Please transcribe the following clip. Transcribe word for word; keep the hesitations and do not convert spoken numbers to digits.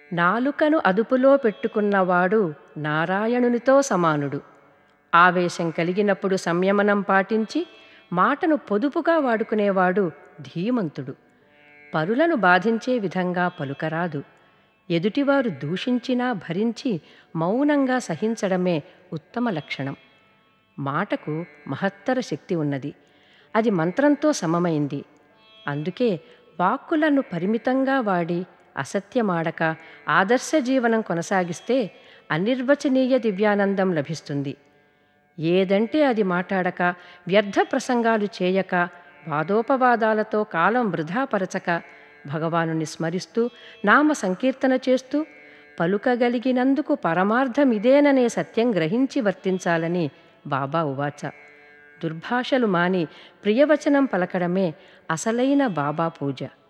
నాలుకను అదుపులో పెట్టుకున్నవాడు నారాయణునితో సమానుడు. ఆవేశం కలిగినప్పుడు సంయమనం పాటించి మాటను పొదుపుగా వాడుకునేవాడు ధీమంతుడు. పరులను బాధించే విధంగా పలుకరాదు. ఎదుటివారు దూషించినా భరించి మౌనంగా సహించడమే ఉత్తమ లక్షణం. మాటకు మహత్తర శక్తి ఉన్నది. అది మంత్రంతో సమమైంది. అందుకే వాక్కులను పరిమితంగా వాడి అసత్యమాడక ఆదర్శ జీవనం కొనసాగిస్తే అనిర్వచనీయ దివ్యానందం లభిస్తుంది. ఏదంటే అది మాట్లాడక, వ్యర్థ ప్రసంగాలు చేయక, వాదోపవాదాలతో కాలం వృధాపరచక, భగవానుని స్మరిస్తూ నామ సంకీర్తన చేస్తూ పలుకగలిగినందుకు పరమార్థమిదేననే సత్యం గ్రహించి వర్తించాలని బాబా ఉవాచ. దుర్భాషలు మాని ప్రియవచనం పలకడమే అసలైన బాబా పూజ.